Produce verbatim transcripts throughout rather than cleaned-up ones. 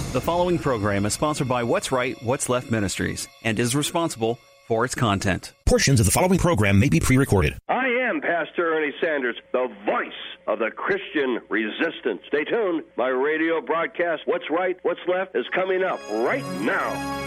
The following program is sponsored by What's Right, What's Left Ministries and is responsible for its content. Portions of the following program may be pre-recorded. I am Pastor Ernie Sanders, the voice of the Christian resistance. Stay tuned. My radio broadcast, What's Right, What's Left, is coming up right now.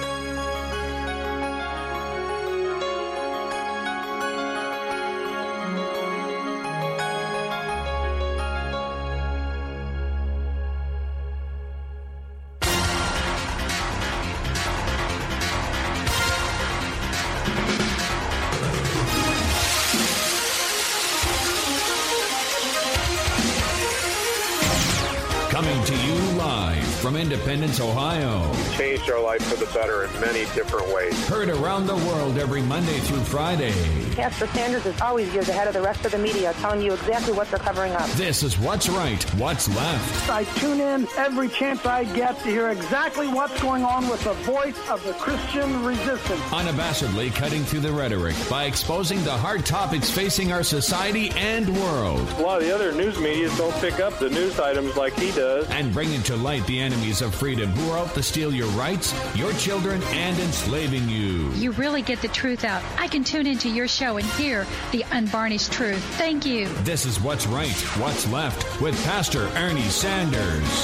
Coming to you live from Independence, Ohio. You've changed our life for the better in many different ways. Heard around the world every Monday through Friday. Pastor Sanders is always years ahead of the rest of the media, telling you exactly what they're covering up. This is What's Right, What's Left. I tune in every chance I get to hear exactly what's going on with the voice of the Christian resistance. Unabashedly cutting through the rhetoric by exposing the hard topics facing our society and world. A lot of the other news media don't pick up the news items like he does. And bringing to light the enemies of freedom who are out to steal your rights, your children, and enslaving you. You really get the truth out. I can tune into your show and hear the unvarnished truth. Thank you. This is What's Right, What's Left with Pastor Ernie Sanders.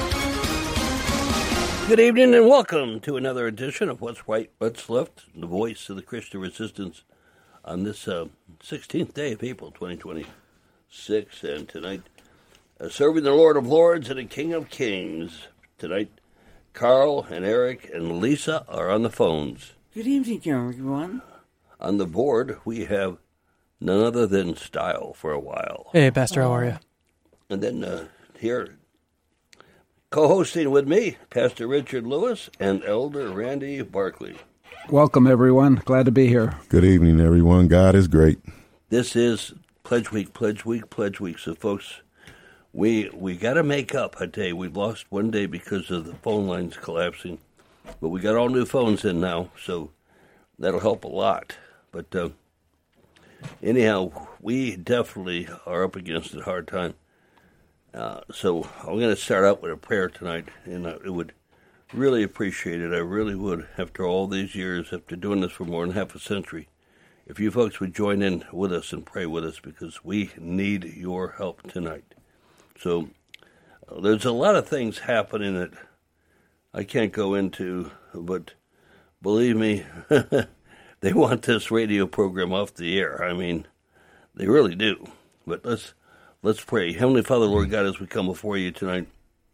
Good evening and welcome to another edition of What's Right, What's Left, the voice of the Christian resistance on this uh, sixteenth day of April twenty twenty-six. And tonight, uh, serving the Lord of Lords and the King of Kings. Tonight, Carl and Eric and Lisa are on the phones. Good evening, everyone. On the board, we have none other than Style for a while. Hey, Pastor, how are you? And then uh, here, co-hosting with me, Pastor Richard Lewis and Elder Randy Barkley. Welcome, everyone. Glad to be here. Good evening, everyone. God is great. This is Pledge Week, Pledge Week, Pledge Week. So, folks, we we got to make up a day. We've lost one day because of the phone lines collapsing, but we got all new phones in now, so that'll help a lot. But uh, anyhow, we definitely are up against a hard time. Uh, so I'm going to start out with a prayer tonight, and I would really appreciate it. I really would, after all these years, after doing this for more than half a century, if you folks would join in with us and pray with us, because we need your help tonight. So uh, there's a lot of things happening that I can't go into, but believe me, they want this radio program off the air. I mean, they really do. But let's let's pray. Heavenly Father, Lord God, as we come before you tonight,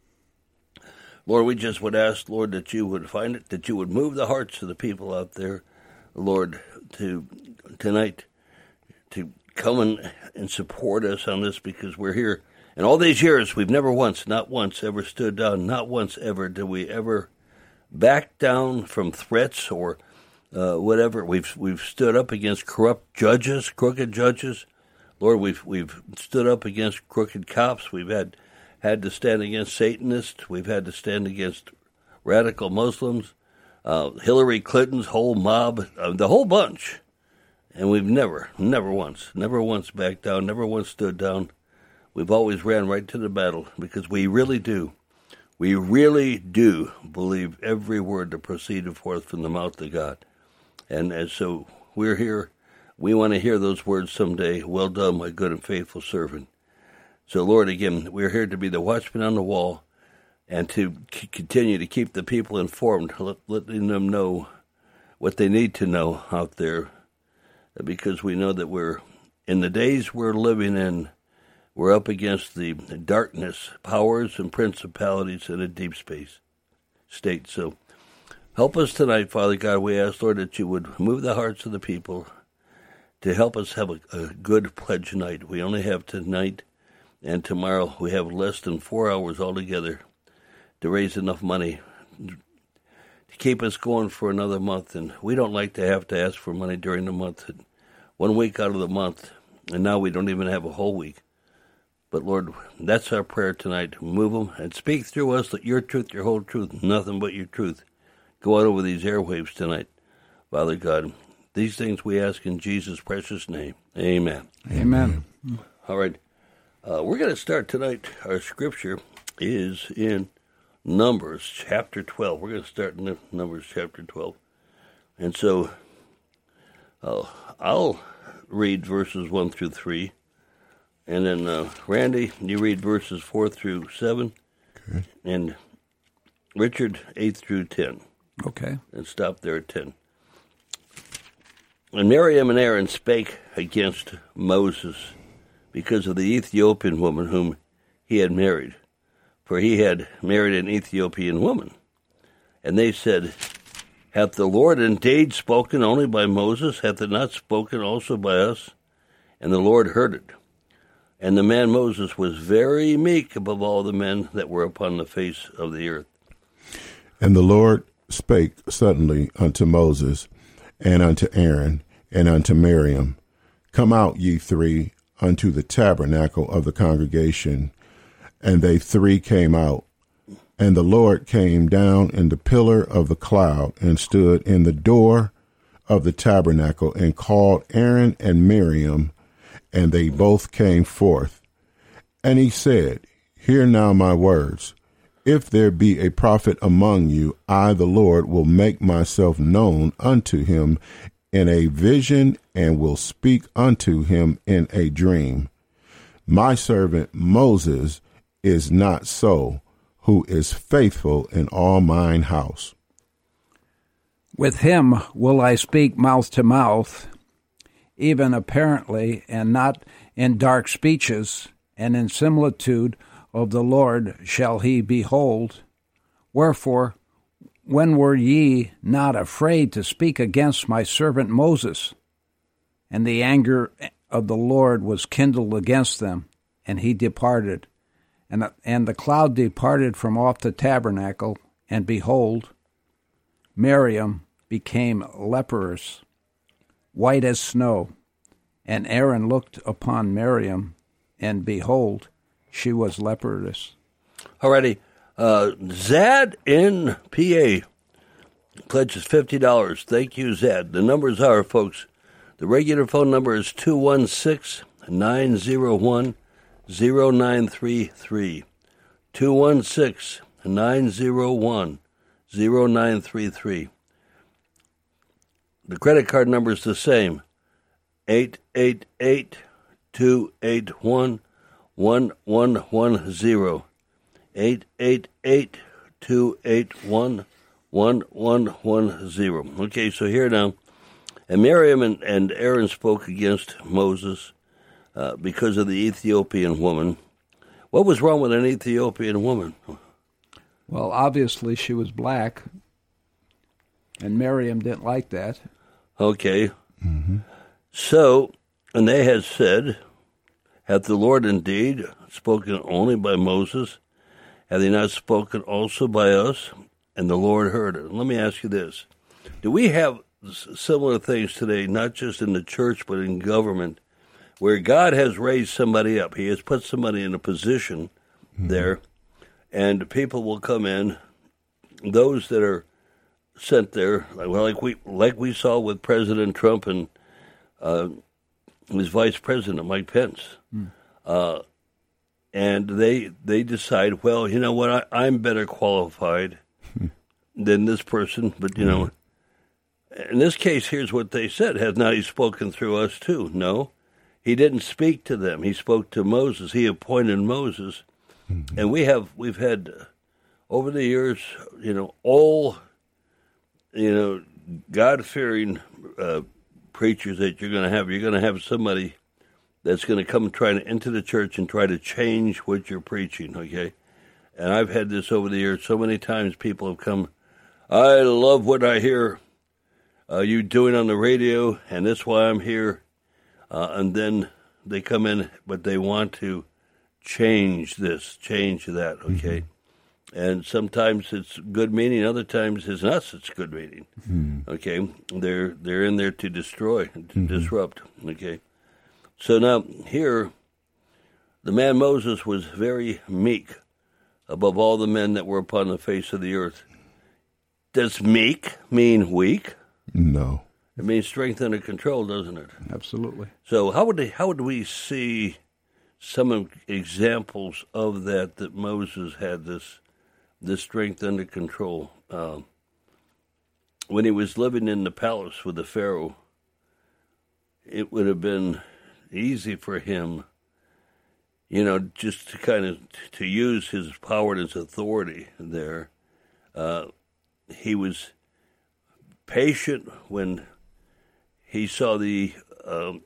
Lord, we just would ask, Lord, that you would find it, that you would move the hearts of the people out there, Lord, to tonight to come and, and support us on this, because we're here. In all these years, we've never once, not once, ever stood down. Not once ever did we ever back down from threats or uh, whatever. We've we've stood up against corrupt judges, crooked judges. Lord, we've we've stood up against crooked cops. We've had had to stand against Satanists. We've had to stand against radical Muslims, uh, Hillary Clinton's whole mob, uh, the whole bunch. And we've never, never once, never once backed down, never once stood down. We've always ran right to the battle, because we really do, we really do believe every word that proceeded forth from the mouth of God. And as so we're here, we want to hear those words someday. Well done, my good and faithful servant. So, Lord, again, we're here to be the watchman on the wall and to c- continue to keep the people informed, let, letting them know what they need to know out there, because we know that we're, in the days we're living in, we're up against the darkness, powers, and principalities in a deep space state. So help us tonight, Father God. We ask, Lord, that you would move the hearts of the people to help us have a, a good pledge night. We only have tonight and tomorrow. We have less than four hours altogether to raise enough money to keep us going for another month. And we don't like to have to ask for money during the month. One week out of the month, and now we don't even have a whole week. But, Lord, that's our prayer tonight. Move them and speak through us. Let your truth, your whole truth, nothing but your truth, go out over these airwaves tonight, Father God. These things we ask in Jesus' precious name. Amen. Amen. All right. Uh, we're going to start tonight. Our scripture is in Numbers chapter twelve. We're going to start in Numbers chapter twelve. And so uh, I'll read verses one through three. And then, uh, Randy, you read verses four through seven. Okay. And Richard, eight through ten. Okay. And stop there at ten. And Miriam and Aaron spake against Moses because of the Ethiopian woman whom he had married, for he had married an Ethiopian woman. And they said, Hath the Lord indeed spoken only by Moses? Hath it not spoken also by us? And the Lord heard it. And the man Moses was very meek above all the men that were upon the face of the earth. And the Lord spake suddenly unto Moses, and unto Aaron, and unto Miriam, Come out, ye three, unto the tabernacle of the congregation. And they three came out. And the Lord came down in the pillar of the cloud, and stood in the door of the tabernacle, and called Aaron and Miriam, and they both came forth. And he said, Hear now my words. If there be a prophet among you, I, the Lord, will make myself known unto him in a vision, and will speak unto him in a dream. My servant Moses is not so, who is faithful in all mine house. With him will I speak mouth to mouth, even apparently, and not in dark speeches, and in similitude of the Lord shall he behold. Wherefore, when were ye not afraid to speak against my servant Moses? And the anger of the Lord was kindled against them, and he departed. And, and the cloud departed from off the tabernacle, and behold, Miriam became leprous, white as snow. And Aaron looked upon Miriam, and behold, she was leprous. Alrighty. Uh, Zad in P A pledges fifty dollars. Thank you, Zad. The numbers are, folks, the regular phone number is two one six, nine zero one, zero nine three three. two one six, nine zero one, zero nine three three. The credit card number is the same, eight eight eight, two eight one, one one one zero. eight eight eight, two eight one, one one one zero. Okay, so here now. And Miriam and, and Aaron spoke against Moses uh, because of the Ethiopian woman. What was wrong with an Ethiopian woman? Well, obviously she was black, and Miriam didn't like that. Okay. Mm-hmm. So, and they had said, Hath the Lord indeed spoken only by Moses? Have they not spoken also by us? And the Lord heard it. Let me ask you this. Do we have similar things today, not just in the church, but in government, where God has raised somebody up? He has put somebody in a position mm-hmm. there, and people will come in, those that are sent there, well, like we like we saw with President Trump and uh, his Vice President, Mike Pence. Mm. Uh, and they they decide, well, you know what, I, I'm better qualified than this person, but, you know, in this case, here's what they said. Has not he spoken through us too? No, he didn't speak to them. He spoke to Moses. He appointed Moses. Mm-hmm. And we have, we've had, over the years, you know, all, you know, God-fearing uh, preachers that you're going to have. You're going to have somebody that's going to come trying to into the church and try to change what you're preaching, okay? And I've had this over the years. So many times people have come, I love what I hear uh, you doing on the radio, and that's why I'm here. Uh, and then they come in, but they want to change this, change that, okay? Mm-hmm. And sometimes it's good meaning, other times it's not such good meaning, mm-hmm. okay? They're they're in there to destroy, to mm-hmm. disrupt, okay? So now here, the man Moses was very meek above all the men that were upon the face of the earth. Does meek mean weak? No. It means strength under control, doesn't it? Absolutely. So how would they, how would we see some examples of that, that Moses had this the strength under control. Um, when he was living in the palace with the Pharaoh, it would have been easy for him, you know, just to kind of to use his power and his authority there. Uh, he was patient when he saw the um,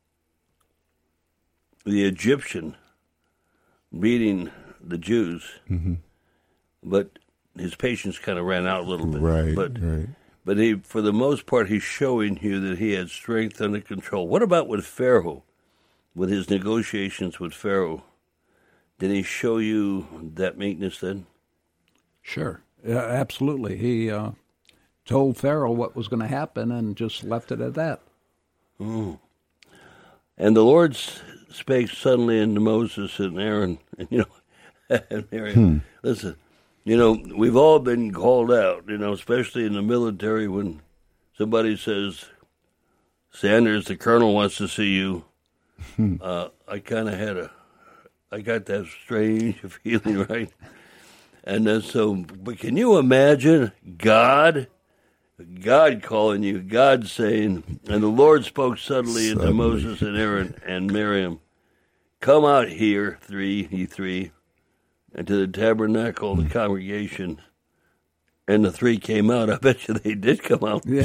the Egyptian beating the Jews, mm-hmm. but his patience kind of ran out a little bit. Right, but, right. But he, for the most part, he's showing you that he had strength under control. What about with Pharaoh, with his negotiations with Pharaoh? Did he show you that meekness then? Sure, yeah, absolutely. He uh, told Pharaoh what was going to happen and just left it at that. Mm. And the Lord spake suddenly unto Moses and Aaron, and you know, and Miriam. Hmm. Listen, you know, we've all been called out, you know, especially in the military when somebody says, Sanders, the colonel wants to see you. Hmm. Uh, I kind of had a, I got that strange feeling, right? And then so, but can you imagine God, God calling you, God saying, and the Lord spoke suddenly, suddenly. unto Moses and Aaron and Miriam, come out here, three, ye three, and to the tabernacle, the congregation. And the three came out. I bet you they did come out. Yeah.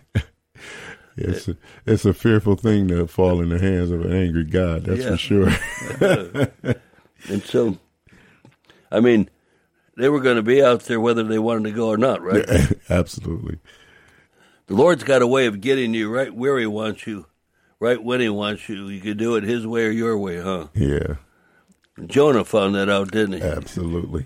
It's a, it's a fearful thing to fall in the hands of an angry God, that's yeah. for sure. And so, I mean, they were going to be out there whether they wanted to go or not, right? Yeah, absolutely. The Lord's got a way of getting you right where he wants you, right when he wants you. You can do it his way or your way, huh? Yeah. Jonah found that out, didn't he? Absolutely.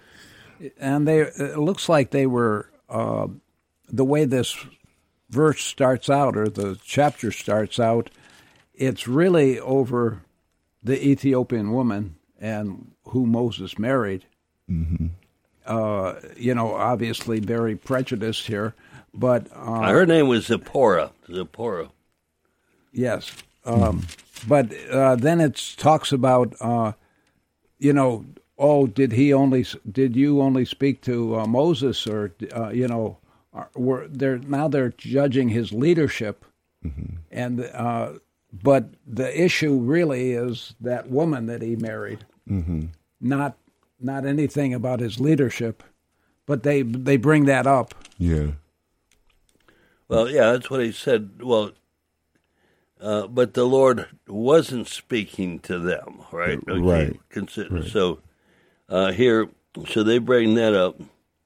And they it looks like they were, uh, the way this verse starts out, or the chapter starts out, it's really over the Ethiopian woman and who Moses married. Mm-hmm. Uh, you know, obviously very prejudiced here, but uh, her name was Zipporah. Zipporah. Yes, um, but uh, then it talks about, uh, you know, oh, did he only? Did you only speak to uh, Moses, or uh, you know, were they're now they're judging his leadership, mm-hmm. and uh, but the issue really is that woman that he married, mm-hmm. not. Not anything about his leadership, but they they bring that up. Yeah. Well, yeah, that's what he said. Well, uh, but the Lord wasn't speaking to them, right? Okay. Right. Consider, right. So uh, here, so they bring that up.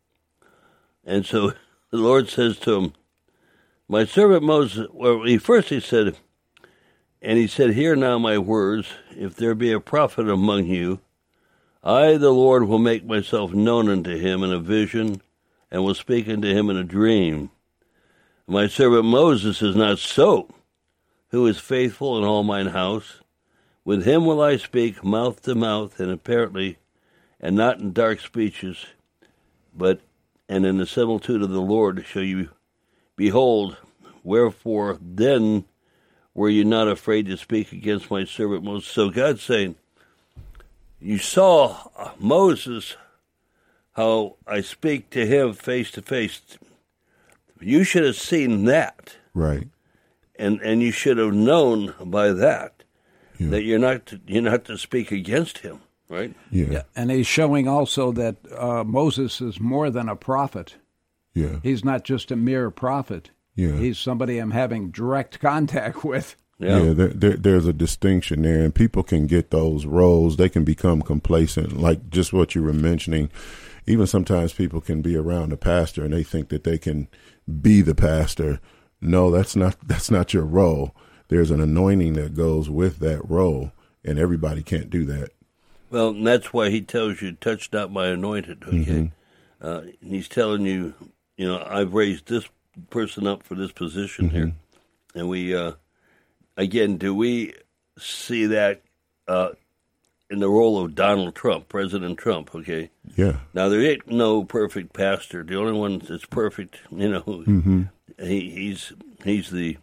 And so the Lord says to him, my servant Moses, well, he first he said, and he said, hear now my words, if there be a prophet among you, I, the Lord, will make myself known unto him in a vision, and will speak unto him in a dream. My servant Moses is not so, who is faithful in all mine house. With him will I speak mouth to mouth, and apparently, and not in dark speeches, but and in the similitude of the Lord shall you behold. Wherefore then were you not afraid to speak against my servant Moses? So God's saying, you saw Moses, how I speak to him face to face. You should have seen that. Right. And and you should have known by that yeah. that you're not to, you're not to speak against him, right? Yeah. yeah. And he's showing also that uh, Moses is more than a prophet. Yeah. He's not just a mere prophet. Yeah. He's somebody I'm having direct contact with. Yeah, yeah there, there, there's a distinction there, and people can get those roles. They can become complacent, like just what you were mentioning. Even sometimes people can be around the pastor, and they think that they can be the pastor. No, that's not that's not your role. There's an anointing that goes with that role, and everybody can't do that. Well, and that's why he tells you, touch not my anointed, okay? Mm-hmm. Uh, he's telling you, you know, I've raised this person up for this position mm-hmm. here. And we... Uh, Again, do we see that uh, in the role of Donald Trump, President Trump, okay? Yeah. Now, there ain't no perfect pastor. The only one that's perfect, you know, mm-hmm. he, he's he's the,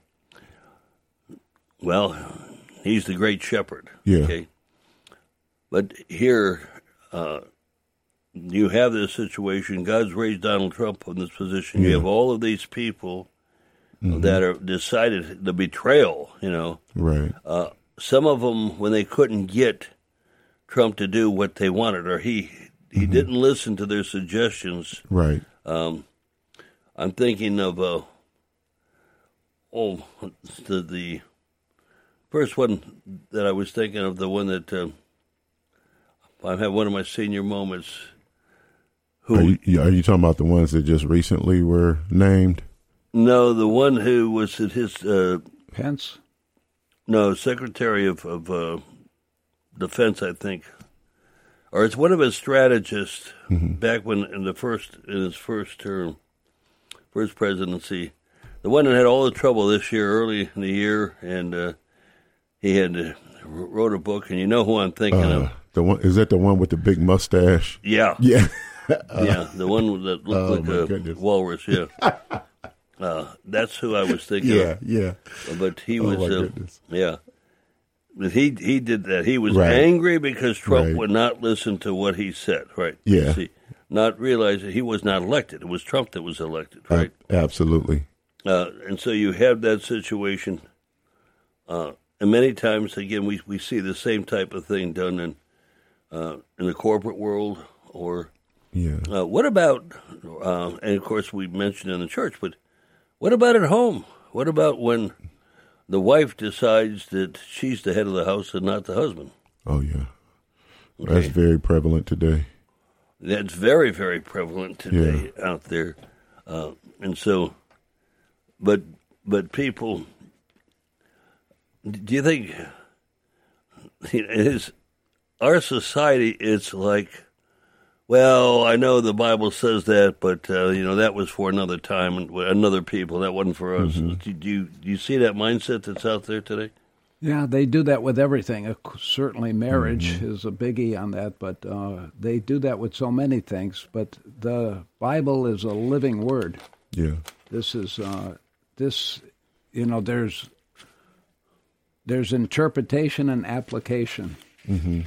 well, he's the great shepherd, yeah. okay? But here, uh, you have this situation. God's raised Donald Trump in this position. Yeah. You have all of these people Mm-hmm. that are decided the betrayal, you know. Right. Uh, some of them, when they couldn't get Trump to do what they wanted, or he he Mm-hmm. didn't listen to their suggestions. Right. Um, I'm thinking of uh, oh the the first one that I was thinking of, the one that uh, I had one of my senior moments. Who Are you, are you talking about the ones that just recently were named? No, the one who was at his uh, Pence. No, Secretary of, of uh, Defense, I think, or it's one of his strategists Mm-hmm. back when in the first in his first term, first presidency, the one that had all the trouble this year, early in the year, and uh, he had uh, wrote a book, and you know who I'm thinking Uh, of? the one is that the one with the big mustache? Yeah, Yeah. yeah, the one that looked Oh, like my a goodness. walrus. Yeah, uh, that's who I was thinking. Yeah, of. yeah. But he Oh, was, my uh, goodness. yeah. But he he did that. He was Right. angry because Trump Right. would not listen to what he said. Right? Yeah. See, not realizing he was not elected. It was Trump that was elected. Right? A- absolutely. Uh, and so you have that situation. Uh, and many times, again, we we see the same type of thing done in uh, in the corporate world. Or Yeah. uh, what about? Uh, and of course, we mentioned in the church, but what about at home? What about when the wife decides that she's the head of the house and not the husband? Oh, yeah. Okay. That's very prevalent today. That's very, very prevalent today out there. Uh, and so, but but people, do you think it is our society? It's like, well, I know the Bible says that, but uh, you know that was for another time and another people. That wasn't for us. Mm-hmm. Do, do you do you see that mindset that's out there today? Yeah, they do that with everything. Uh, Certainly marriage Mm-hmm. is a biggie on that, but uh, they do that with so many things. But the Bible is a living word. Yeah. This is, uh, this, you know, there's there's interpretation and application. Mm-hmm.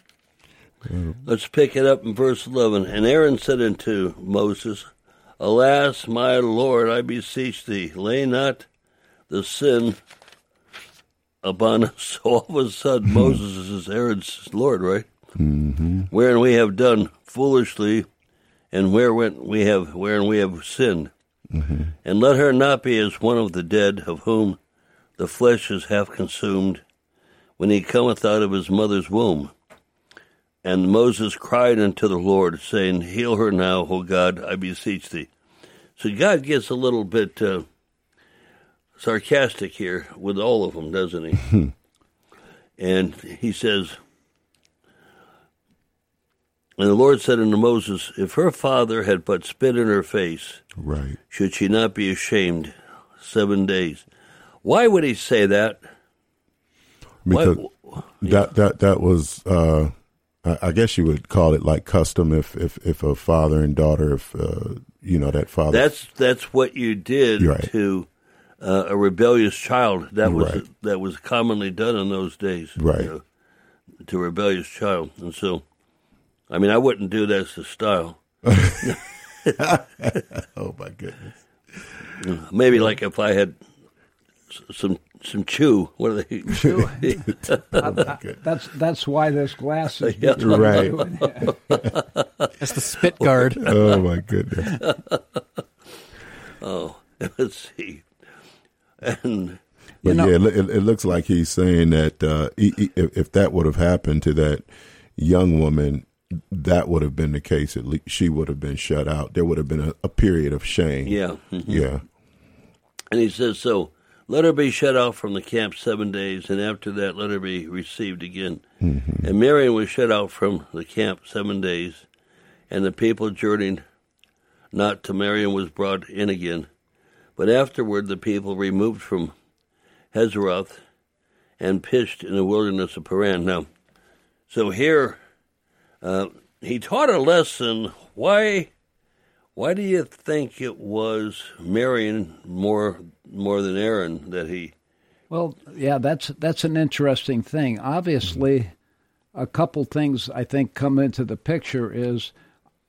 Let's pick it up in verse eleven. And Aaron said unto Moses, Alas, my Lord, I beseech thee, lay not the sin upon us. So all of a sudden, Moses is Aaron's Lord, right? Mm-hmm. Wherein we have done foolishly, and wherein we have wherein we have sinned. Mm-hmm. And let her not be as one of the dead, of whom the flesh is half consumed, when he cometh out of his mother's womb. And Moses cried unto the Lord, saying, Heal her now, O God, I beseech thee. So God gets a little bit uh, sarcastic here with all of them, doesn't he? And he says, And the Lord said unto Moses, If her father had but spit in her face, right, should she not be ashamed seven days? Why would he say that? Because Why? that that that was, uh, I, I guess you would call it like custom. If if, if a father and daughter, if uh, you know that father. That's that's what you did Right. to uh, a rebellious child. That was Right. that was commonly done in those days. Right. You know, to a rebellious child, and so, I mean, I wouldn't do that as a style. Oh my goodness! Maybe like if I had some some chew. What are they? Chew. Oh, That's that's why this glass is Yeah. between Right. you and- That's the spit guard. Oh my goodness! Oh, let's see. And But You know- yeah, it, it looks like he's saying that uh, he, he- if, if that would have happened to that young woman, that would have been the case. At least she would have been shut out. There would have been a, a period of shame. yeah, mhm. Yeah. And he says, so let her be shut out from the camp seven days, and after that let her be received again. Mm-hmm. And Miriam was shut out from the camp seven days, and the people journeyed not to Miriam was brought in again. But afterward the people removed from Hazeroth and pitched in the wilderness of Paran. Now, so here uh, he taught a lesson. Why? Why do you think it was Miriam more more than Aaron that he? Well, yeah, that's that's an interesting thing. Obviously, a couple things I think come into the picture is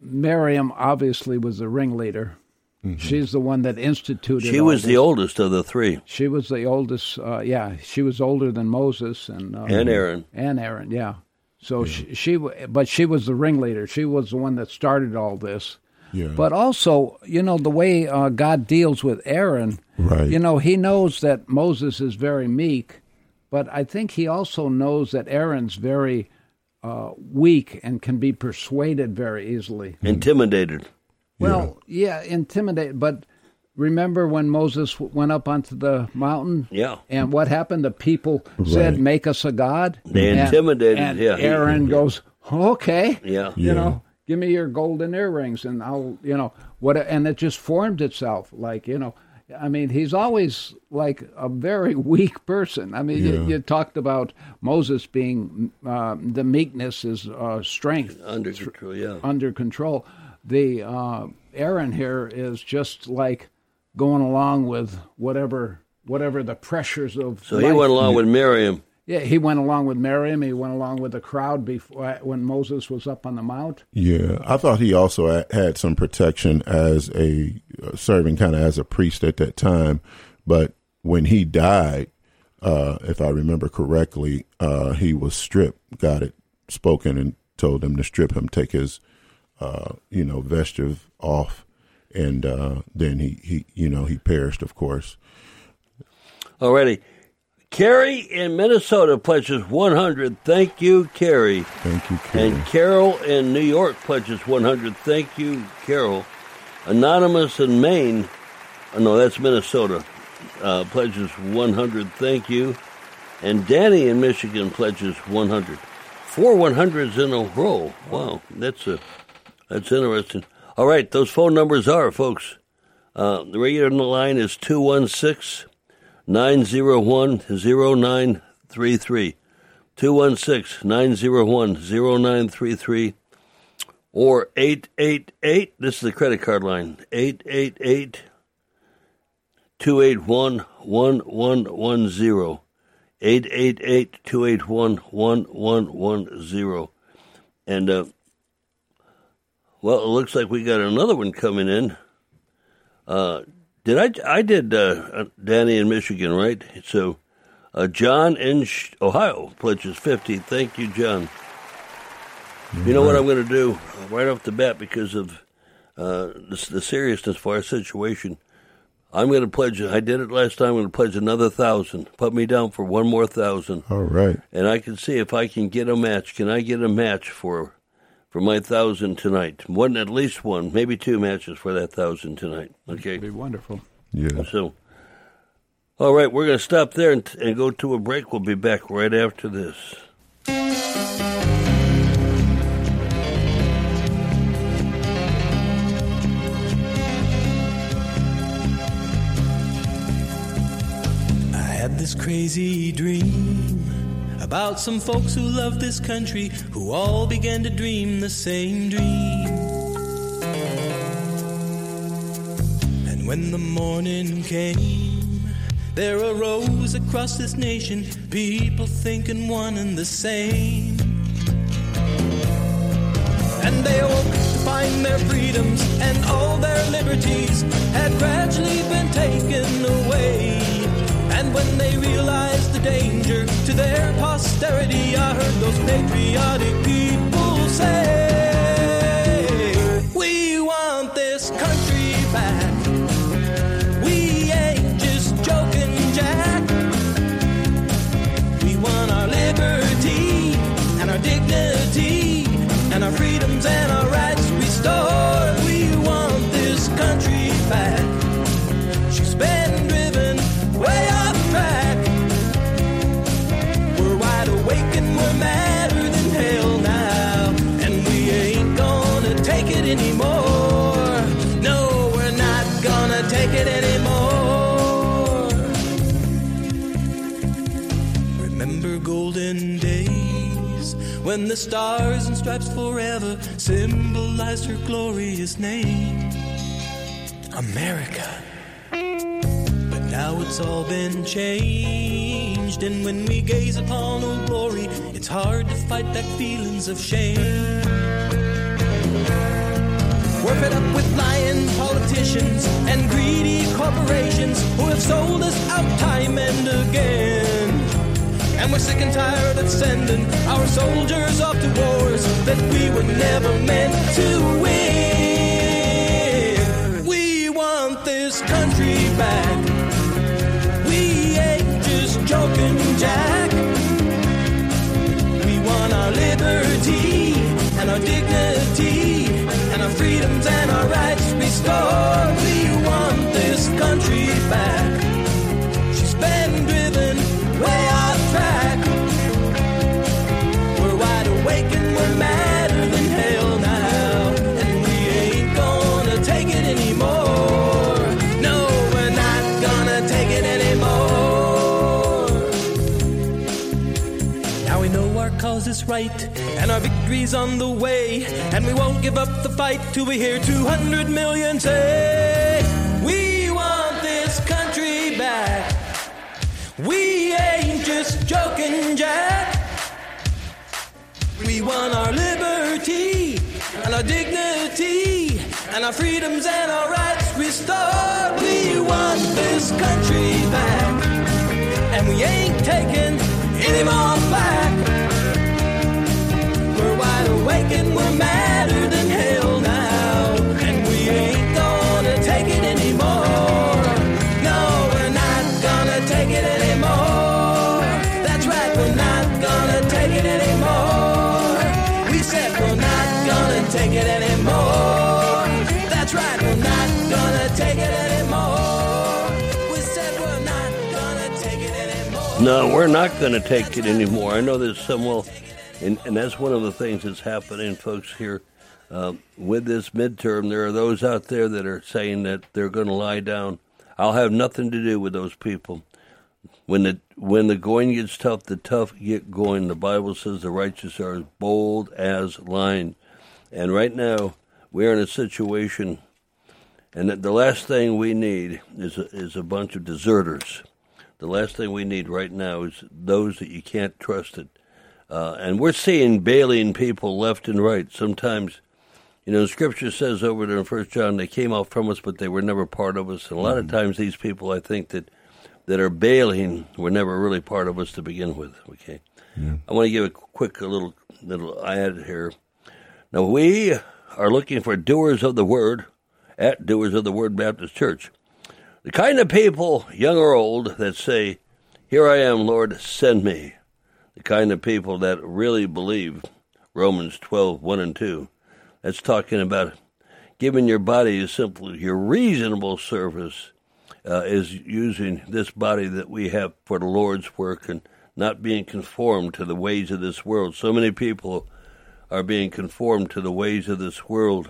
Miriam obviously was the ringleader. Mm-hmm. She's the one that instituted. She was the oldest of the three. She was the oldest. Uh, yeah, she was older than Moses and uh, and Aaron. And Aaron, yeah. So yeah. she, she, but she was the ringleader. She was the one that started all this. Yeah. But also, you know, the way uh, God deals with Aaron. Right. You know, he knows that Moses is very meek, but I think he also knows that Aaron's very uh, weak and can be persuaded very easily. Intimidated. Well, yeah, yeah intimidated. But remember when Moses went up onto the mountain? Yeah. And what happened? The people right. said, make us a god. They and, intimidated, and yeah. Aaron goes, okay. Yeah. You yeah. know, give me your golden earrings and I'll, you know, what, and it just formed itself. Like, you know, I mean, he's always like a very weak person. I mean, yeah. you, you talked about Moses being, uh, the meekness is uh, strength. Under control, yeah. Under control. The uh, Aaron here is just like going along with whatever whatever the pressures of So life. he went along with Miriam. Yeah, he went along with Miriam. He went along with the crowd before when Moses was up on the mount. Yeah, I thought he also had some protection as a uh, serving kind of as a priest at that time. But when he died, uh, if I remember correctly, uh, he was stripped. God had spoken and told him to strip him, take his Uh, you know, vesture off, and uh, then he, he, you know, he perished, of course. Alrighty. Carrie in Minnesota pledges one hundred. Thank you, Carrie. Thank you, Carrie. And Carol in New York pledges one hundred. Thank you, Carol. Anonymous in Maine, oh, no, that's Minnesota, uh, pledges one hundred. Thank you. And Danny in Michigan pledges one hundred. Four one hundreds in a row. Wow, that's a... That's interesting. All right, those phone numbers are, folks. Uh, the regular line is two one six, nine zero one, zero nine three three. two one six, nine zero one, zero nine three three. Or eight eight eight, this is the credit card line, eight eight eight, two eight one, one one one zero. eight eight eight, two eight one, one one one zero. And, uh, well, it looks like we got another one coming in. Uh, did I? I did uh, Danny in Michigan, right? So, uh, John in Ohio pledges fifty. Thank you, John. Mm-hmm. You know what I'm going to do right off the bat because of uh, the, the seriousness of our situation. I'm going to pledge. I did it last time. I'm going to pledge another thousand. Put me down for one more thousand. All right. And I can see if I can get a match. Can I get a match for? For my thousand tonight, one at least one, maybe two matches for that thousand tonight. Okay, that'd be wonderful. Yeah. So, all right, we're going to stop there and, and go to a break. We'll be back right after this. I had this crazy dream about some folks who love this country, who all began to dream the same dream. And when the morning came, there arose across this nation people thinking one and the same. And they awoke to find their freedoms and all their liberties had gradually been taken away. And when they realized the danger to their posterity, I heard those patriotic people say, we want this country back. We ain't just joking, Jack. We want our liberty and our dignity and our freedoms and our rights restored. We want this country back. She's been driven way off track. We're wide awake and we're madder than hell now, and we ain't gonna take it anymore. No, we're not gonna take it anymore. Remember golden days when the stars and stripes forever symbolized her glorious name, America. Now it's all been changed, and when we gaze upon Old Glory, it's hard to fight back feelings of shame. We're fed up with lying politicians and greedy corporations who have sold us out time and again. And we're sick and tired of sending our soldiers off to wars that we were never meant to win. We want this country back. We ain't just joking, Jack. We want our liberty and our dignity and our freedoms and our rights restored. We want this country back. She's been driven way off track. We're wide awake and we're madder than hell now, and we ain't gonna take it anymore. No, we're not gonna take it anymore. Now we know our cause is right and our victory's on the way, and we won't give up the fight till we hear two hundred million say, we want this country back. We ain't just joking, Jack. We want our liberty and our dignity and our freedoms and our rights restored. We want this country back, and we ain't taking any more back. We're wide awake and we're madder than hell now, and we ain't gonna take it anymore. No, we're not gonna take it anymore. That's right, we're not gonna take it anymore. We said we're not gonna take it anymore. That's right, we're not gonna take it anymore. We said we're not gonna take it anymore. No, we're not going to take it anymore. I know there's some, well, and, and that's one of the things that's happening, folks, here. Uh, with this midterm, there are those out there that are saying that they're going to lie down. I'll have nothing to do with those people. When the when the going gets tough, the tough get going. The Bible says the righteous are as bold as lions. And right now, we're in a situation, and that the last thing we need is a, is a bunch of deserters. The last thing we need right now is those that you can't trust it. Uh, and we're seeing bailing people left and right. Sometimes, you know, the Scripture says over there in First John, they came out from us, but they were never part of us. And a lot of times these people, I think, that that are bailing were never really part of us to begin with. Okay, yeah. I want to give a quick a little little ad here. Now, we are looking for doers of the Word at Doers of the Word Baptist Church. The kind of people, young or old, that say, "Here I am, Lord, send me." The kind of people that really believe Romans twelve, one and two. That's talking about giving your body a simple, your reasonable service uh, is using this body that we have for the Lord's work and not being conformed to the ways of this world. So many people are being conformed to the ways of this world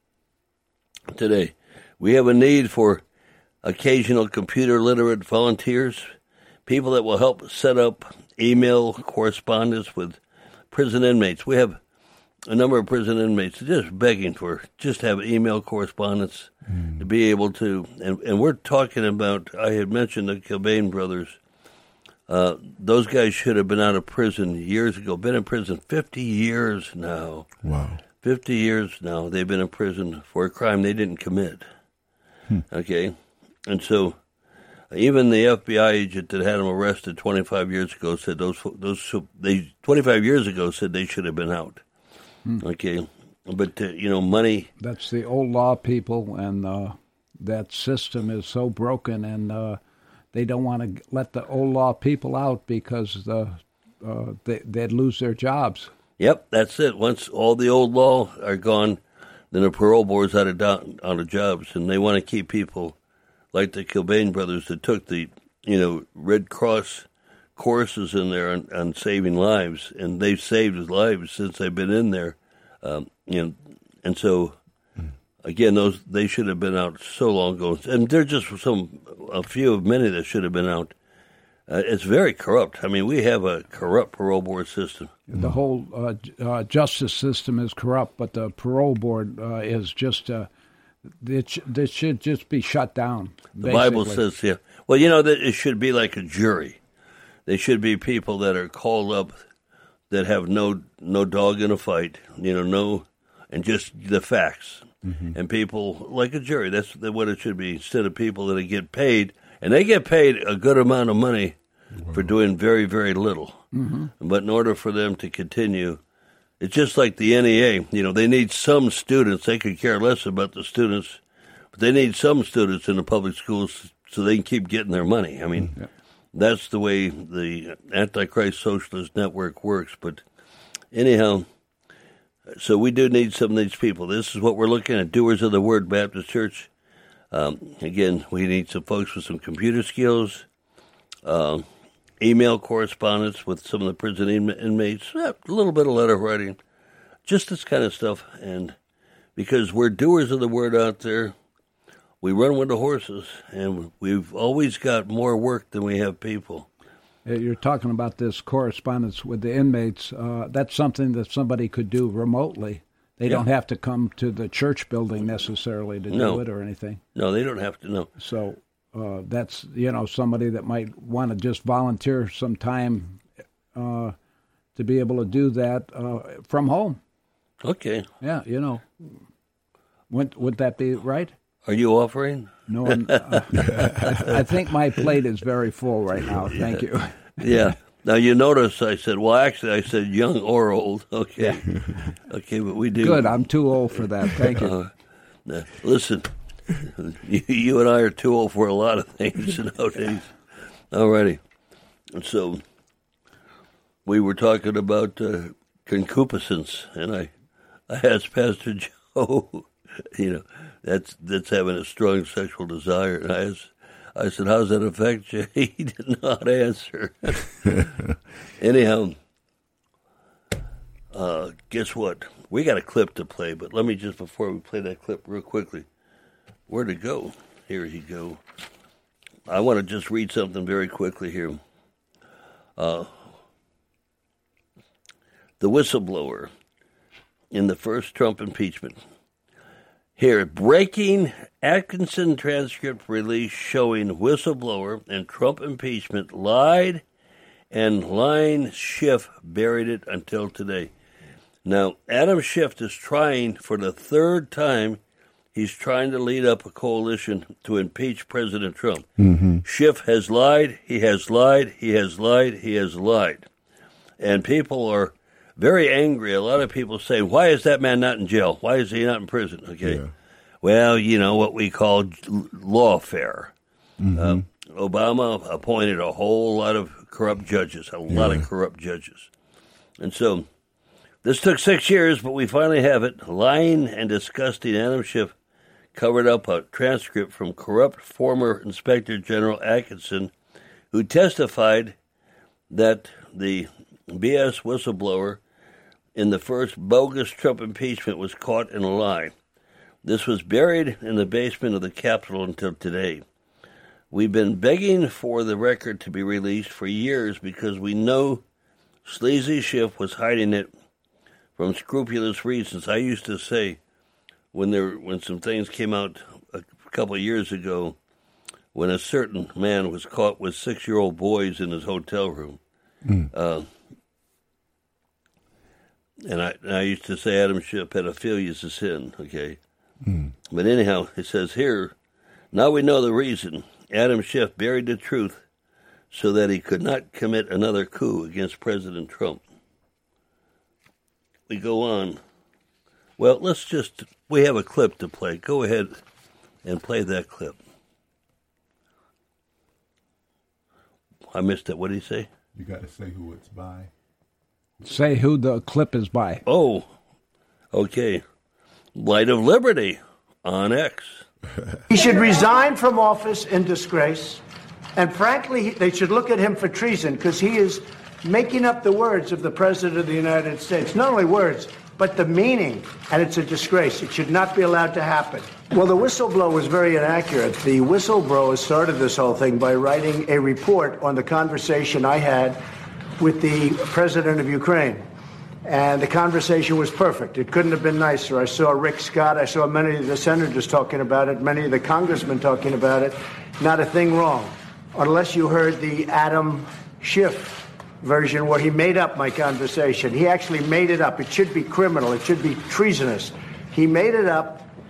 today. We have a need for occasional computer literate volunteers, people that will help set up email correspondence with prison inmates. We have a number of prison inmates just begging for just have email correspondence mm. to be able to, and, and we're talking about, I had mentioned the Kilbane brothers. Uh, those guys should have been out of prison years ago, been in prison fifty years now. Wow. fifty years now they've been in prison for a crime they didn't commit. Hmm. Okay? And so even the F B I agent that had them arrested twenty-five years ago said those those they twenty-five years ago said they should have been out. Hmm. Okay, but uh, you know, money. That's the old law people, and uh, that system is so broken, and uh, they don't want to let the old law people out because uh, uh, they, they'd lose their jobs. Yep, that's it. Once all the old law are gone, then the parole board's out of do- out of jobs, and they want to keep people like the Kilbane brothers that took the, you know, Red Cross courses in there on, on saving lives, and they've saved lives since they've been in there. Um, you know, and so, again, those they should have been out so long ago. And they're just some, a few of many that should have been out. Uh, it's very corrupt. I mean, we have a corrupt parole board system. The whole uh, uh, justice system is corrupt, but the parole board uh, is just... Uh, It, sh- it should just be shut down. The basically. Bible says, yeah. Well, you know, that it should be like a jury. They should be people that are called up that have no no dog in a fight, you know, no, and just the facts. Mm-hmm. And people, like a jury, that's what it should be, instead of people that get paid, and they get paid a good amount of money wow. for doing very, very little. Mm-hmm. But in order for them to continue, it's just like the N E A. You know, they need some students. They could care less about the students, but they need some students in the public schools so they can keep getting their money. I mean, yeah. that's the way the Antichrist Socialist Network works. But anyhow, so we do need some of these people. This is what we're looking at, Doers of the Word Baptist Church. Um, again, we need some folks with some computer skills, uh, email correspondence with some of the prison in- inmates, a little bit of letter writing, just this kind of stuff. And because we're doers of the word out there, we run with the horses, and we've always got more work than we have people. You're talking about this correspondence with the inmates. Uh, that's something that somebody could do remotely. They yeah. don't have to come to the church building necessarily to no. do it or anything. No, they don't have to, no. So uh, that's, you know, somebody that might want to just volunteer some time uh, to be able to do that uh, from home. Okay. Yeah, you know. Would, would that be right? Are you offering? No, I'm, uh, I, I think my plate is very full right now. Thank you. Yeah. Now, you notice I said, well, actually, I said young or old. Okay. Yeah. Okay, but we do. Good. I'm too old for that. Thank you. Uh, listen, you, you and I are too old for a lot of things nowadays. All righty. So we were talking about uh, concupiscence, and I, I asked Pastor Joe, you know, that's that's having a strong sexual desire. And I asked, I said, how's that affect you? He did not answer. Anyhow, uh, guess what? We got a clip to play, but let me just, before we play that clip real quickly, where'd it go? Here you go. I want to just read something very quickly here. Uh, the whistleblower in the first Trump impeachment. Here, breaking Atkinson transcript release showing whistleblower and Trump impeachment lied and lying Schiff buried it until today. Now, Adam Schiff is trying for the third time, he's trying to lead up a coalition to impeach President Trump. Mm-hmm. Schiff has lied, he has lied, he has lied, he has lied. And people are very angry. A lot of people say, why is that man not in jail? Why is he not in prison? Okay. Yeah. Well, you know, what we call lawfare. Mm-hmm. Um, Obama appointed a whole lot of corrupt judges, a lot yeah. of corrupt judges. And so this took six years, but we finally have it. Lying and disgusting Adam Schiff covered up a transcript from corrupt former Inspector General Atkinson, who testified that the B S whistleblower in the first bogus Trump impeachment was caught in a lie. This was buried in the basement of the Capitol until today. We've been begging for the record to be released for years because we know Sleazy Schiff was hiding it from scrupulous reasons. I used to say when there when some things came out a couple of years ago, when a certain man was caught with six-year-old boys in his hotel room, mm. uh, and I, and I used to say Adam Schiff, pedophilia is a sin, okay? Mm. But anyhow, it says here, now we know the reason. Adam Schiff buried the truth so that he could not commit another coup against President Trump. We go on. Well, let's just, we have a clip to play. Go ahead and play that clip. I missed it. What did he say? You got to say who it's by. Say who the clip is by. Oh, okay. Light of Liberty on X. He should resign from office in disgrace, and frankly, they should look at him for treason because he is making up the words of the President of the United States. Not only words, but the meaning, and it's a disgrace. It should not be allowed to happen. Well, the whistleblower was very inaccurate. The whistleblower started this whole thing by writing a report on the conversation I had with the President of Ukraine. And the conversation was perfect. It couldn't have been nicer. I saw Rick Scott. I saw many of the senators talking about it, many of the congressmen talking about it. Not a thing wrong. Unless you heard the Adam Schiff version where he made up my conversation. He actually made it up. It should be criminal. It should be treasonous. He made it up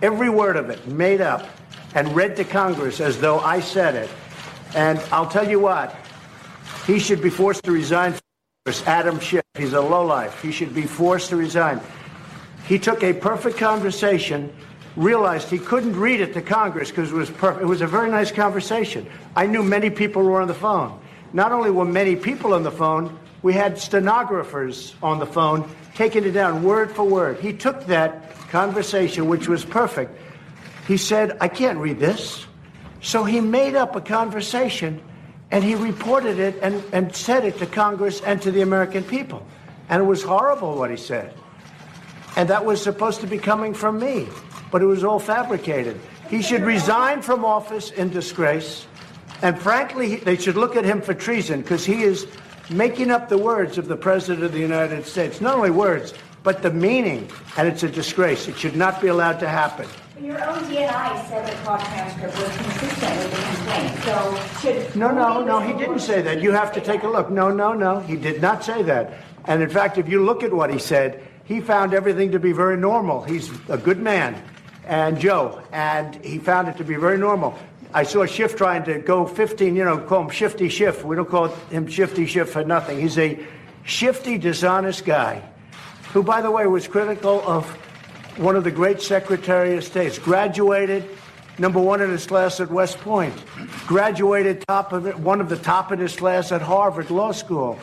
every word of it, made up, and read to Congress as though I said it. And I'll tell you what, he should be forced to resign from Congress. Adam Schiff, he's a lowlife. He should be forced to resign. He took a perfect conversation, realized he couldn't read it to Congress because it was perfect. It was a very nice conversation. I knew many people were on the phone. Not only were many people on the phone, we had stenographers on the phone taking it down word for word. He took that conversation, which was perfect. He said, I can't read this. So he made up a conversation, and he reported it and, and said it to Congress and to the American people. And it was horrible what he said. And that was supposed to be coming from me, but it was all fabricated. He should resign from office in disgrace. And frankly, they should look at him for treason because he is making up the words of the President of the United States. Not only words, but the meaning. And it's a disgrace. It should not be allowed to happen. Your own D N I said the call transcript was consistent with the complaint. So should... No, no, no, he didn't say that. You have to take a look. No, no, no, he did not say that. And in fact, if you look at what he said, he found everything to be very normal. He's a good man, and Joe, and he found it to be very normal. I saw Schiff trying to go fifteen, you know, call him Shifty Schiff. We don't call him Shifty Schiff for nothing. He's a shifty, dishonest guy who, by the way, was critical of one of the great Secretary of States, graduated number one in his class at West Point, graduated top of it, one of the top in his class at Harvard Law School,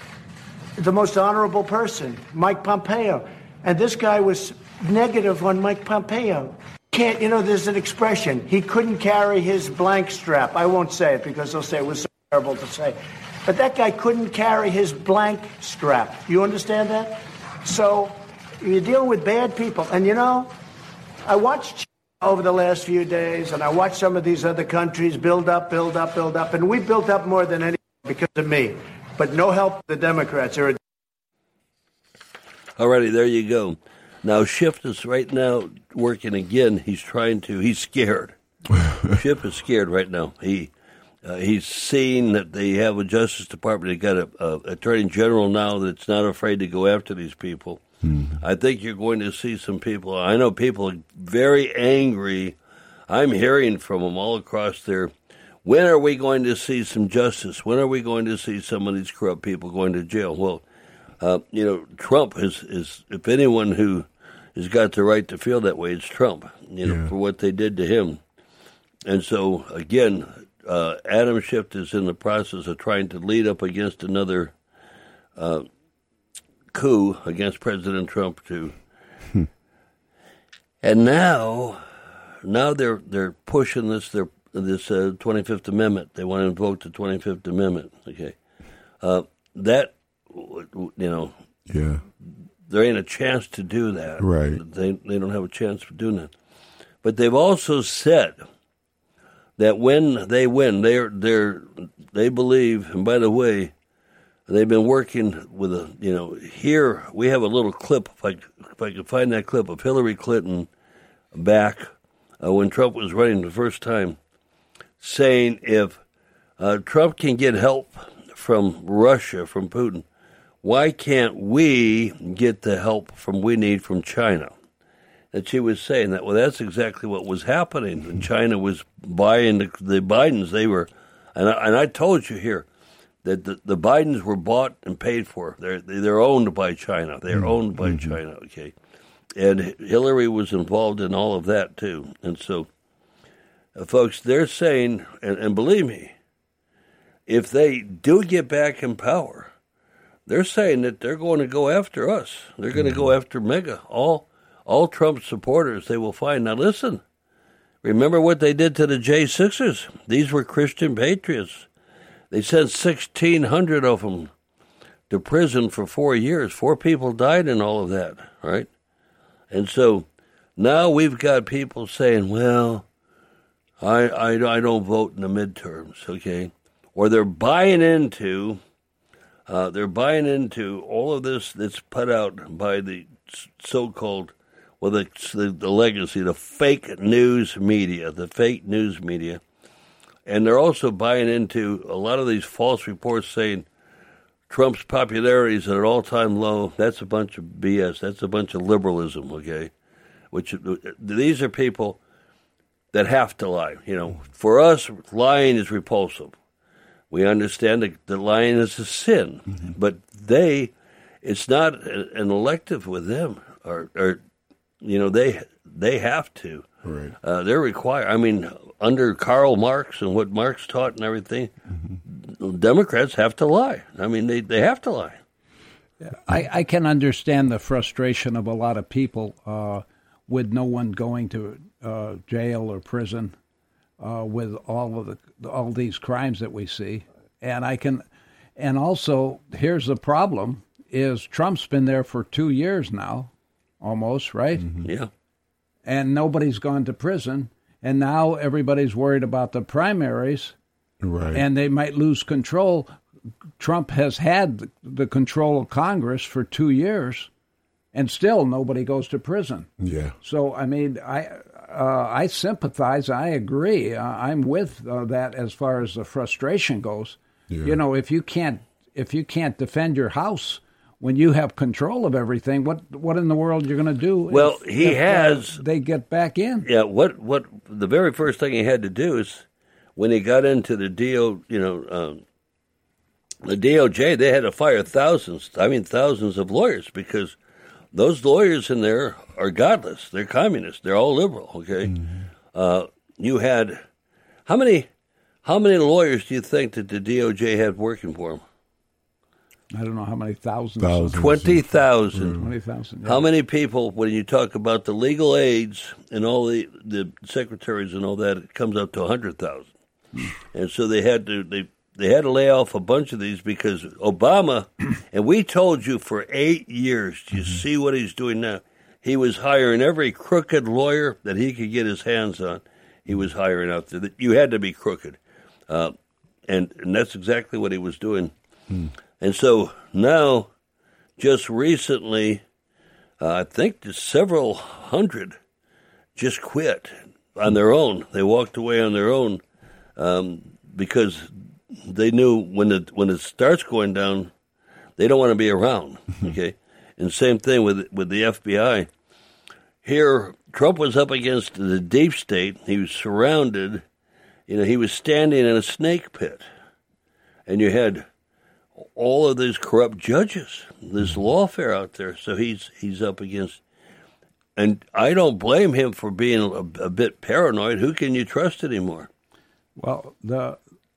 the most honorable person, Mike Pompeo. And this guy was negative on Mike Pompeo. Can't, you know, there's an expression, he couldn't carry his blank strap. I won't say it because they'll say it was so terrible to say. But that guy couldn't carry his blank strap. You understand that? So you're dealing with bad people. And, you know, I watched over the last few days, and I watched some of these other countries build up, build up, build up. And we built up more than anyone because of me. But no help for the Democrats. Are All righty, there you go. Now, Schiff is right now working again. He's trying to, he's scared. Schiff is scared right now. He uh, He's seeing that they have a Justice Department. They got a, a Attorney General now that's not afraid to go after these people. Hmm. I think you're going to see some people. I know people are very angry. I'm hearing from them all across there. When are we going to see some justice? When are we going to see some of these corrupt people going to jail? Well, uh, you know, Trump is, is, if anyone who has got the right to feel that way, it's Trump, you know, yeah. for what they did to him. And so, again, uh, Adam Schiff is in the process of trying to lead up against another uh, coup against President Trump, too. Hmm. And now, now they're they're pushing this, they're this uh, twenty-fifth Amendment. They want to invoke the twenty-fifth Amendment. Okay, uh, that you know, yeah, there ain't a chance to do that. Right? They they don't have a chance for doing that. But they've also said that when they win, they're they're they believe. And by the way, they've been working with a you know here we have a little clip. If I if I can find that clip of Hillary Clinton back uh, when Trump was running the first time, saying if uh, Trump can get help from Russia, from Putin, why can't we get the help from we need from China? And she was saying that, well, that's exactly what was happening. And China was buying the, the Bidens. They were, and I, and I told you here that the, the Bidens were bought and paid for. They're they're owned by China. They're mm-hmm. owned by mm-hmm. China. Okay, and Hillary was involved in all of that too. And so, uh, folks, they're saying, and, and believe me, if they do get back in power, they're saying that they're going to go after us. They're going to go after MAGA. All all Trump supporters they will find. Now listen, remember what they did to the J sixers? These were Christian patriots. They sent sixteen hundred of them to prison for four years. Four people died in all of that, right? And so now we've got people saying, well, I, I, I don't vote in the midterms, okay? Or they're buying into, uh, they're buying into all of this that's put out by the so-called, well, the, the, the legacy, the fake news media, the fake news media. And they're also buying into a lot of these false reports saying Trump's popularity is at an all-time low. That's a bunch of B S. That's a bunch of liberalism, okay? which these are people that have to lie. You know, for us, lying is repulsive. We understand that, that lying is a sin, mm-hmm. but they, it's not an elective with them, or, or you know, they they have to. Right. Uh, they're required. I mean, under Karl Marx and what Marx taught and everything, mm-hmm. Democrats have to lie. I mean, they, they have to lie. I, I can understand the frustration of a lot of people uh, with no one going to uh, jail or prison uh, with all of the all these crimes that we see, and I can, and also here's the problem: is Trump's been there for two years now, almost, right? Mm-hmm. Yeah, and nobody's gone to prison, and now everybody's worried about the primaries, right? And they might lose control. Trump has had the control of Congress for two years, and still nobody goes to prison. Yeah. So, I mean, I uh, I sympathize. I agree. Uh, I'm with uh, that as far as the frustration goes. Yeah. You know, if you can't if you can't defend your house when you have control of everything, what what in the world you're going to do? Well, if, he if, has. Uh, they get back in. Yeah. What what the very first thing he had to do is when he got into the D O, you know. Um, The D O J, they had to fire thousands, I mean thousands of lawyers because those lawyers in there are godless. They're communists. They're all liberal, okay? Mm-hmm. Uh, you had, how many how many lawyers do you think that the D O J had working for them? I don't know how many thousands. Thousands. twenty thousand. twenty thousand. Yeah. How many people, when you talk about the legal aids and all the, the secretaries and all that, it comes up to one hundred thousand. Mm. And so they had to, they They had to lay off a bunch of these because Obama, and we told you for eight years, do you mm-hmm. see what he's doing now? He was hiring every crooked lawyer that he could get his hands on. He was hiring out there. You had to be crooked. Uh, and, and that's exactly what he was doing. Mm. And so now, just recently, uh, I think several hundred just quit on their own. They walked away on their own um, because they knew when it when it starts going down, they don't want to be around. Okay, and same thing with with the F B I. Here, Trump was up against the deep state. He was surrounded. You know, he was standing in a snake pit, and you had all of these corrupt judges, this lawfare out there. So he's he's up against, and I don't blame him for being a, a bit paranoid. Who can you trust anymore? Well, the.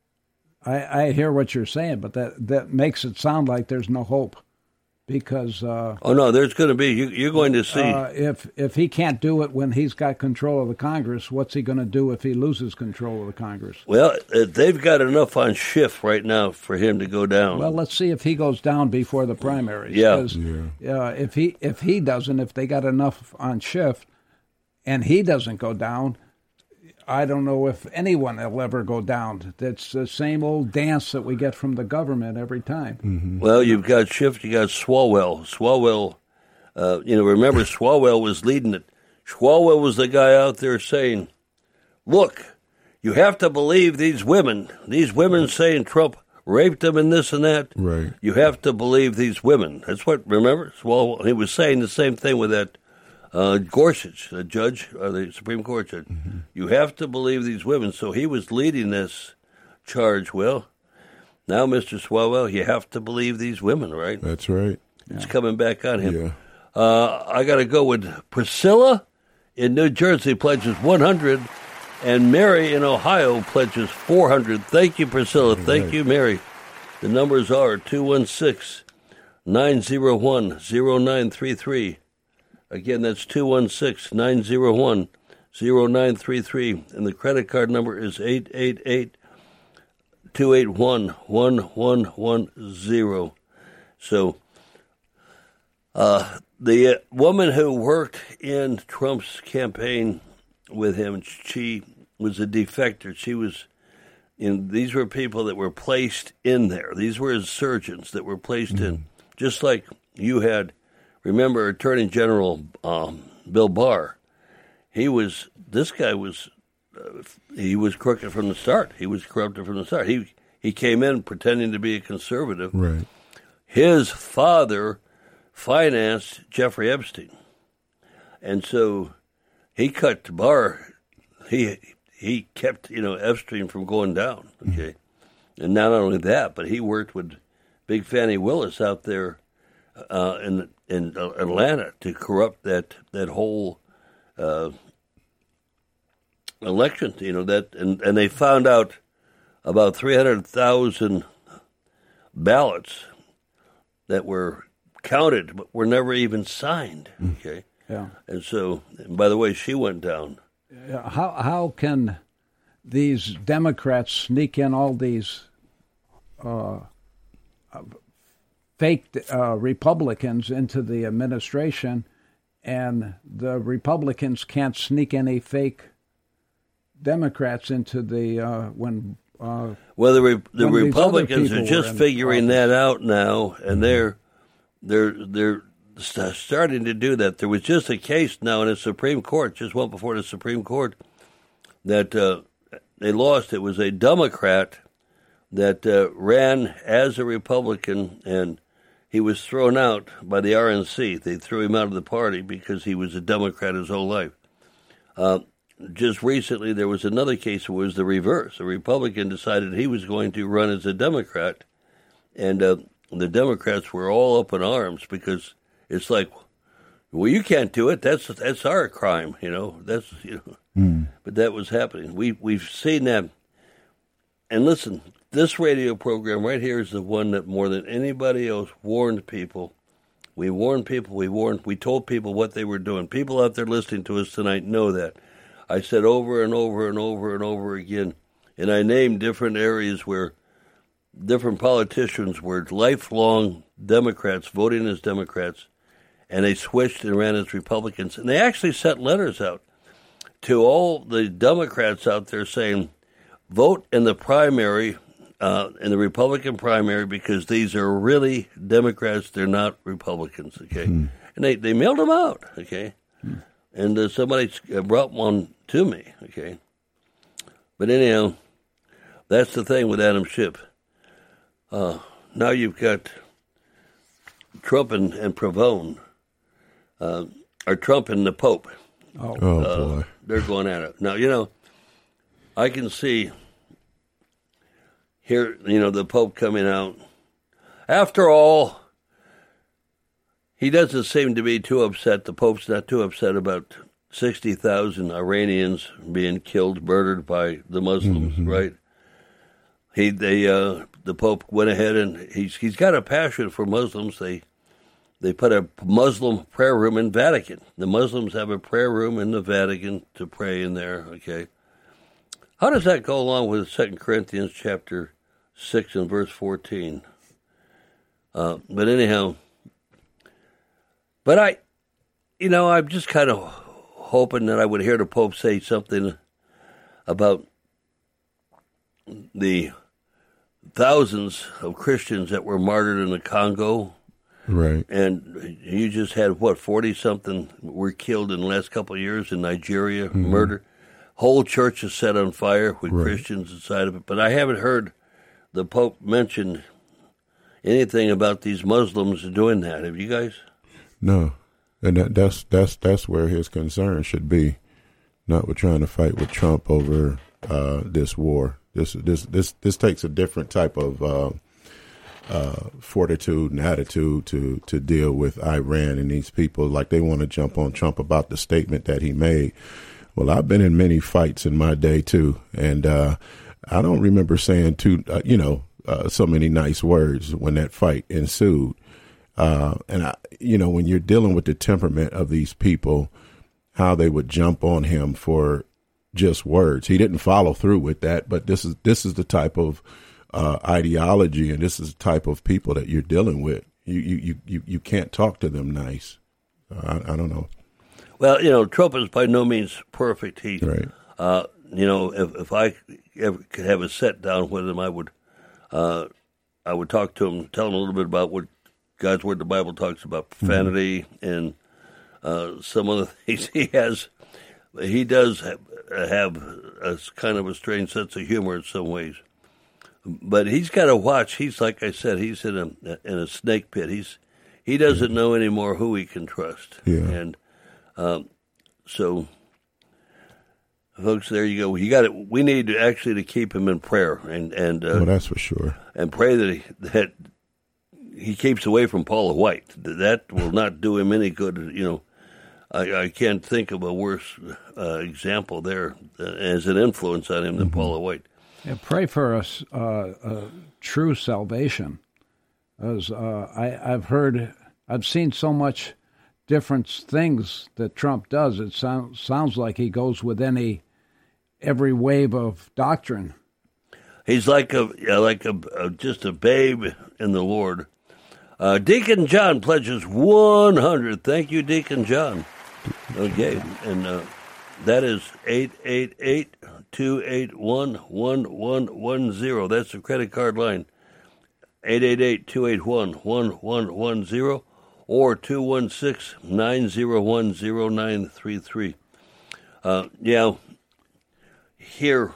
I, I hear what you're saying, but that, that makes it sound like there's no hope, because uh, oh no, there's going to be. You, you're going to see uh, if if he can't do it when he's got control of the Congress, what's he going to do if he loses control of the Congress? Well, uh, they've got enough on Schiff right now for him to go down. Well, let's see if he goes down before the primaries. Yeah, yeah. Uh, if he if he doesn't, if they got enough on Schiff, and he doesn't go down. I don't know if anyone will ever go down. It's the same old dance that we get from the government every time. Mm-hmm. Well, you've got Schiff, you got Swalwell. Swalwell, uh, you know, remember Swalwell was leading it. Swalwell was the guy out there saying, look, you have to believe these women. These women saying Trump raped them and this and that. Right. You have to believe these women. That's what, remember? Swalwell, he was saying the same thing with that. Uh, Gorsuch, the judge, or the Supreme Court judge, mm-hmm. you have to believe these women. So he was leading this charge. Well, now, Mister Swalwell, you have to believe these women, right? That's right. It's yeah. coming back on him. Yeah. Uh, I got to go with Priscilla in New Jersey pledges one hundred, and Mary in Ohio pledges four hundred. Thank you, Priscilla. All Thank right. you, Mary. The numbers are two one six, nine zero one, zero nine three three. Again, that's two one six, nine zero one, zero nine three three, and the credit card number is eight eight eight, two eight one, one one one zero. So uh, the woman who worked in Trump's campaign with him, she was a defector. She was, in, these were people that were placed in there. These were his surgeons that were placed mm-hmm. in, just like you had. Remember, Attorney General um, Bill Barr, he was, this guy was, uh, he was crooked from the start. He was corrupted from the start. He he came in pretending to be a conservative. Right. His father financed Jeffrey Epstein. And so he cut Barr. He he kept you know Epstein from going down. Okay, and not only that, but he worked with Big Fannie Willis out there uh, in in Atlanta to corrupt that that whole uh, election. You know that, and, and they found out about three hundred thousand ballots that were counted but were never even signed. Okay, yeah, and so and by the way, she went down. How how can these Democrats sneak in all these uh, fake uh, Republicans into the administration, and the Republicans can't sneak any fake Democrats into the uh, when? Uh, well, the Re- the Republicans are just figuring that out now, and they're they're they're st- starting to do that. There was just a case now in the Supreme Court, just went before the Supreme Court, that uh, they lost. It was a Democrat that uh, ran as a Republican, and he was thrown out by the R N C. They threw him out of the party because he was a Democrat his whole life. Uh, Just recently, there was another case that was the reverse. A Republican decided he was going to run as a Democrat, and uh, the Democrats were all up in arms because it's like, well, you can't do it. That's that's our crime, you know. That's you know. Mm. But that was happening. We we've seen that. And listen, this radio program right here is the one that more than anybody else warned people. We warned people. We warned. We told people what they were doing. People out there listening to us tonight know that. I said over and over and over and over again, and I named different areas where different politicians were lifelong Democrats, voting as Democrats, and they switched and ran as Republicans. And they actually sent letters out to all the Democrats out there saying, vote in the primary, uh, in the Republican primary, because these are really Democrats, they're not Republicans, okay? Hmm. And they, they mailed them out, okay? Hmm. And uh, somebody brought one to me, okay? But anyhow, that's the thing with Adam Schiff. Uh, now you've got Trump and, and Provone, uh, or Trump and the Pope. Oh, oh uh, boy. They're going at it. Now, you know, I can see here, you know, the Pope coming out. After all, he doesn't seem to be too upset. The Pope's not too upset about sixty thousand Iranians being killed, murdered by the Muslims, mm-hmm. right? He, they, uh, the Pope went ahead and he's he's got a passion for Muslims. They they put a Muslim prayer room in Vatican. The Muslims have a prayer room in the Vatican to pray in there. Okay, how does that go along with Second Corinthians chapter six and verse fourteen? Uh, but anyhow. But I, you know, I'm just kind of hoping that I would hear the Pope say something about the thousands of Christians that were martyred in the Congo. Right. And you just had, what, forty-something were killed in the last couple of years in Nigeria, mm-hmm. murder. Whole churches set on fire with right. Christians inside of it. But I haven't heard the Pope mention anything about these Muslims doing that. Have you guys? No, and that, that's that's that's where his concern should be, not with trying to fight with Trump over uh, this war. This this this this takes a different type of uh, uh, fortitude and attitude to to deal with Iran and these people. Like they want to jump on Trump about the statement that he made. Well, I've been in many fights in my day too, and uh, I don't remember saying too, uh, you know, uh, so many nice words when that fight ensued. Uh, and, I, you know, when you're dealing with the temperament of these people, how they would jump on him for just words. He didn't follow through with that, but this is this is the type of uh, ideology and this is the type of people that you're dealing with. You you, you, you can't talk to them nice. Uh, I, I don't know. Well, you know, Trump is by no means perfect. He, right. uh, you know, if, if I ever could have a sit down with him, I would, uh, I would talk to him, tell him a little bit about what God's Word, the Bible talks about profanity mm-hmm. and uh, some of the things he has. He does have, have a kind of a strange sense of humor in some ways, but he's got to watch. He's like I said, he's in a in a snake pit. He's he doesn't know anymore who he can trust, yeah. and um, so folks, there you go. You got it. We need to actually to keep him in prayer, and and uh, well, that's for sure, and pray that he that he keeps away from Paula White. That will not do him any good. You know, I, I can't think of a worse uh, example there uh, as an influence on him than mm-hmm. Paula White. Yeah, pray for us, uh, uh, true salvation. As uh, I, I've heard, I've seen so much different things that Trump does. It sounds sounds like he goes with any every wave of doctrine. He's like a like a, a just a babe in the Lord. Uh, Deacon John pledges one hundred. Thank you, Deacon John. Okay, and uh, that is eight eight eight, two eight one, one one one zero. That's the credit card line. eight eight eight, two eight one, one one one zero or two one six, nine zero one, zero nine three three. Uh, yeah, here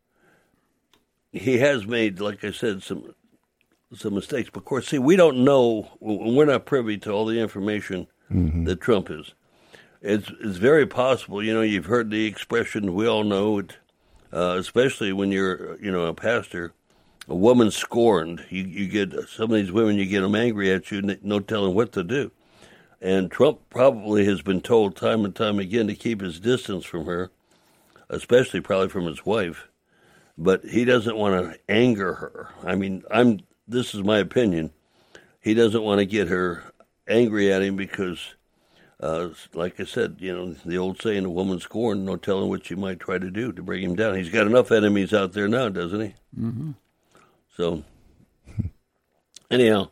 he has made, like I said, some some mistakes. But of course, see, we don't know, we're not privy to all the information mm-hmm. that Trump is. It's, it's very possible, you know, you've heard the expression, we all know it, uh, especially when you're, you know, a pastor, a woman scorned. You, you get some of these women, you get them angry at you, no telling what to do. And Trump probably has been told time and time again to keep his distance from her, especially probably from his wife. But he doesn't want to anger her. I mean, I'm. This is my opinion. He doesn't want to get her angry at him because, uh, like I said, you know, the old saying, a woman scorned, no telling what she might try to do to bring him down. He's got enough enemies out there now, doesn't he? Mm-hmm. So, anyhow,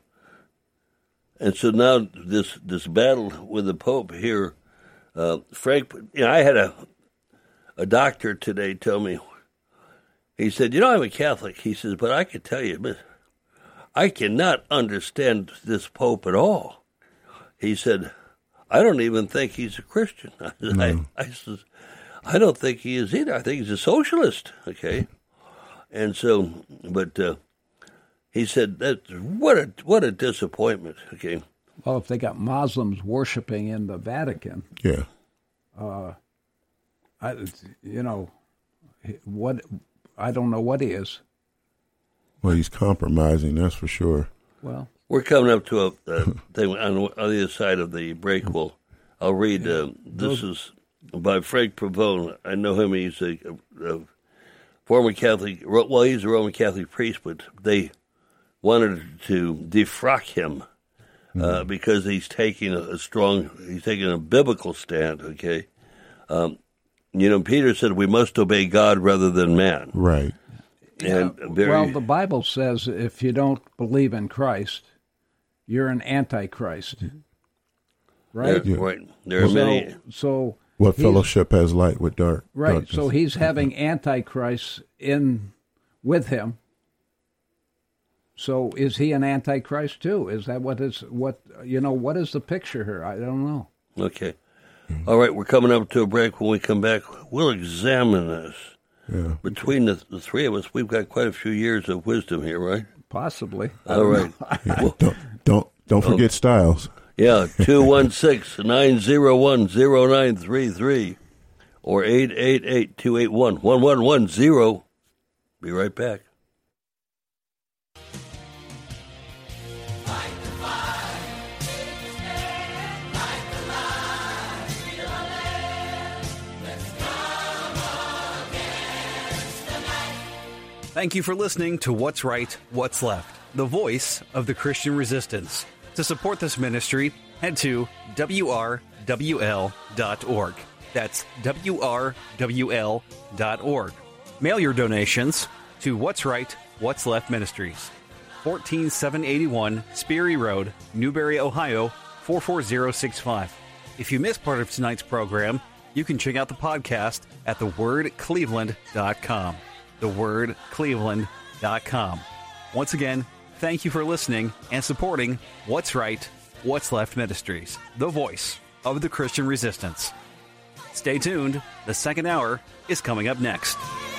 and so now this this battle with the Pope here, uh, Frank, you know, I had a a doctor today tell me, he said, you know, I'm a Catholic. He says, but I can tell you, but I cannot understand this Pope at all. He said, I don't even think he's a Christian. I, no. I, I says, I don't think he is either. I think he's a socialist. Okay, and so, but. Uh, He said, "That what a what a disappointment." Okay. Well, if they got Muslims worshiping in the Vatican, yeah, uh, I, you know, what I don't know what he is. Well, he's compromising, that's for sure. Well, we're coming up to a uh, thing on, on the other side of the break. Well, I'll read. Uh, this is by Frank Pavone. I know him. He's a, a, a former Catholic. Well, he's a Roman Catholic priest, but they wanted to defrock him uh, mm-hmm. because he's taking a, a strong, he's taking a biblical stand, okay? Um, you know, Peter said we must obey God rather than man. Right. And yeah, very, well, the Bible says if you don't believe in Christ, you're an antichrist. Right? There, yeah. Right. There are so, many. So what fellowship has light with dark? Right. Darkness. So he's having antichrists in with him. So is he an antichrist too? Is that what is what you know? What is the picture here? I don't know. Okay, all right. We're coming up to a break. When we come back, we'll examine this. Yeah. Between the, the three of us, we've got quite a few years of wisdom here, right? Possibly. All right. Yeah, don't don't don't forget oh, Styles. Yeah, two one six nine zero one zero nine three three or eight eight eight two eight one one one one zero. Be right back. Thank you for listening to What's Right, What's Left, the voice of the Christian resistance. To support this ministry, head to W R W L dot org. That's W R W L dot org. Mail your donations to What's Right, What's Left Ministries, fourteen seven eighty-one Sperry Road, Newberry, Ohio, four four zero six five. If you missed part of tonight's program, you can check out the podcast at the word cleveland dot com. the word cleveland dot com. Once again, thank you for listening and supporting What's Right, What's Left Ministries, the voice of the Christian resistance. Stay tuned. The second hour is coming up next.